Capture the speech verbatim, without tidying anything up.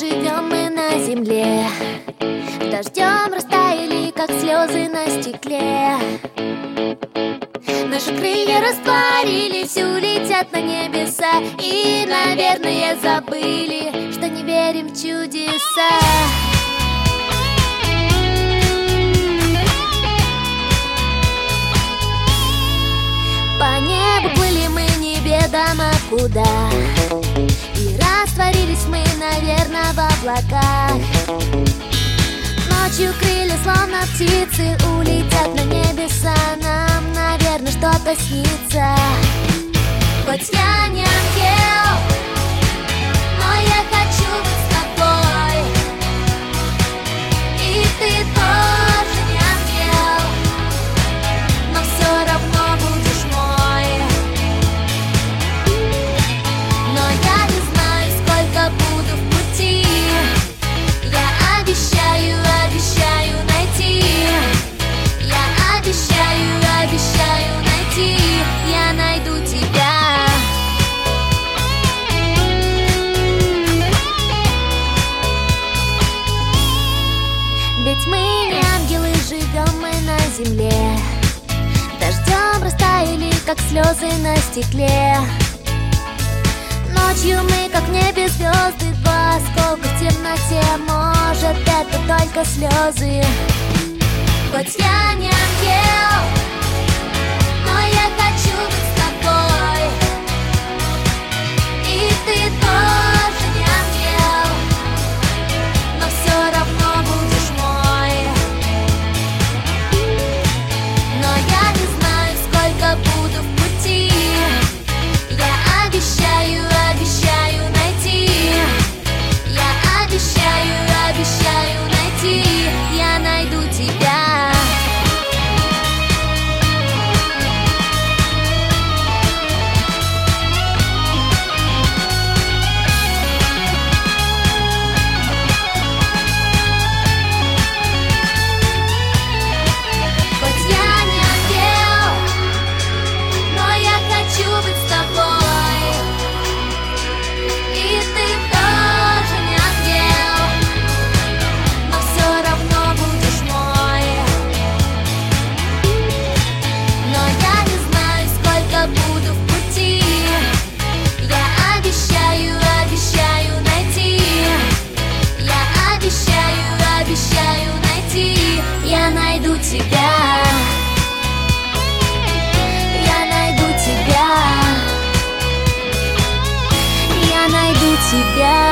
живем мы на земле, дождем растаяли, как слезы на стекле. Наши крылья растворились, улетят на небеса, и, наверное, забыли, что не верим в чудеса. По небу плыли мы неведомо куда, и растворились мы, наверное, в облаках. Ночью крылья, словно птицы, улетят на небеса. Нам, наверное, что-то снится. Хоть я не ангел, но я хочу быть с тобой. И ты тоже не ангел, но все равно будешь мой. Но я не знаю, сколько буду в пути. Я обещаю, обещаю найти. Я обещаю, обещаю найти. Я найду тебя. Ведь мы не ангелы, живем мы на земле, дождем растаяли, как слезы на стекле. Ночью мы, как в небе звезды, два осколка в темноте. Может, это только слезы. Хоть я не ангел, но я хочу быть с тобой. И ты тоже не ангел, но все равно будешь мой. Но я не знаю, сколько буду в пути. Я обещаю, обещаю найти. Я обещаю, обещаю найти. Я найду тебя. Хоть я не ангел, но я хочу быть с тобой. И ты тоже не ангел, но все равно будешь мой. Но я не знаю, сколько буду в пути. Я обещаю, обещаю найти. Я обещаю, обещаю найти. Я найду тебя. Я найду тебя. Я найду тебя.